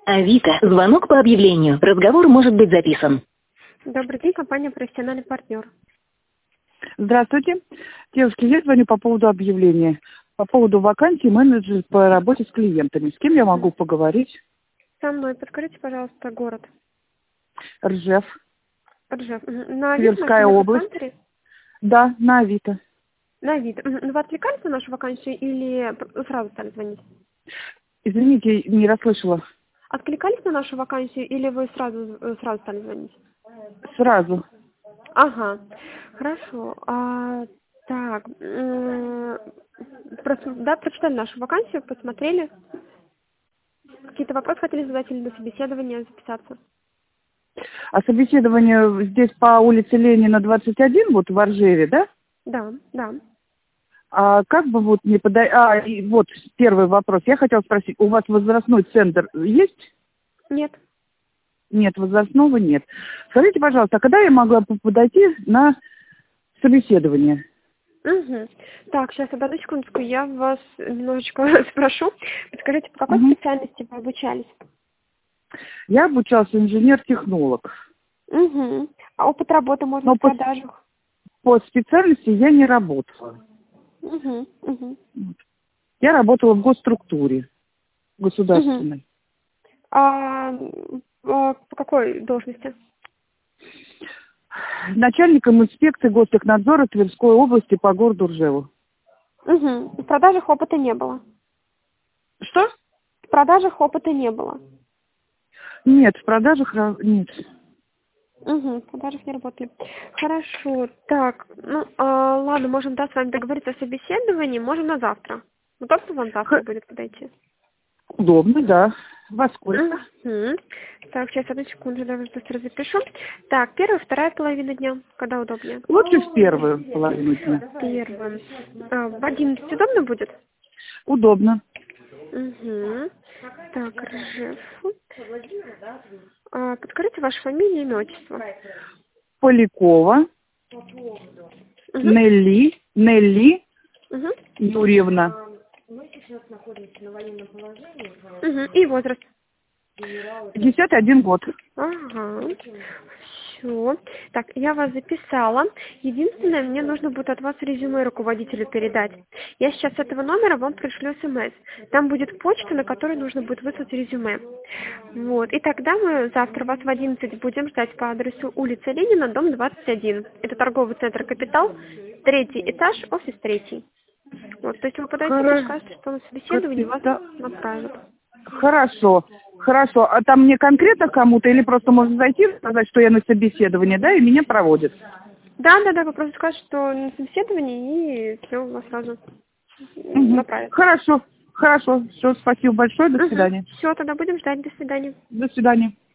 Авито. Звонок по объявлению. Разговор может быть записан. Добрый день, компания «Профессиональный партнер». Здравствуйте. Девушки, я звоню по поводу объявления. По поводу вакансии менеджер по работе с клиентами. С кем я могу поговорить? Со мной. Подскажите, пожалуйста, город. Ржев. Ржев. На Авито, Тверская область. Да, на Авито. На Авито. Вы откликались на нашу вакансию или сразу стали звонить? Извините, не расслышала. Откликались на нашу вакансию или вы сразу стали звонить? Сразу. Ага. Хорошо. Так. Прочитали нашу вакансию, посмотрели. Какие-то вопросы хотели задать или на собеседование записаться? А собеседование здесь по улице Ленина, 21, вот в Ржеве, да? Да, да. А как бы вот не подать... и вот первый вопрос. Я хотела спросить, у вас возрастной центр есть? Нет. Нет, возрастного нет. Скажите, пожалуйста, а когда я могла бы подойти на собеседование? Угу. Так, сейчас, одну секундочку, я вас немножечко спрошу. Подскажите, по какой специальности вы обучались? Я обучался инженер-технолог. Угу. А опыт работы можно в продажах? По специальности я не работала. Угу. Угу. Я работала в госструктуре государственной. По какой должности? Начальником инспекции гостехнадзора Тверской области по городу Ржеву. Угу. В продажах опыта не было? Что? В продажах опыта не было? Нет, в продажах нет. Угу, в продажах не работали. Хорошо. Так, ладно, можем, с вами договориться о собеседовании. Можем на завтра. Удобно вам завтра будет подойти? Удобно, да. Во сколько? Угу. Так, сейчас, одну секунду, давай быстро запишу. Так, первая, вторая половина дня. Когда удобнее? Лучше в первую половину дня. Первую. В 11 удобно будет? Удобно. Угу. Так, Ржев. Подскажите вашу фамилию, имя, отчество. Полякова. Нелли Юрьевна. Мы сейчас находимся на военном положении. И возраст? 51 год. Ага. Все. Так, я вас записала. Единственное, мне нужно будет от вас резюме руководителю передать. Я сейчас с этого номера вам пришлю смс. Там будет почта, на которой нужно будет выслать резюме. Вот. И тогда мы завтра вас в 11 будем ждать по адресу улица Ленина, дом 21. Это торговый центр «Капитал», 3-й этаж, офис 3. Вот. То есть вы подойдете и скажете, что на собеседование вас направят. Хорошо. А там мне конкретно кому-то или просто можно зайти и сказать, что я на собеседовании, да, и меня проводят? Да, вы просто скажете, что на собеседовании, и все, вас сразу направят. Хорошо. Все, спасибо большое, до свидания. Все, тогда будем ждать, до свидания. До свидания.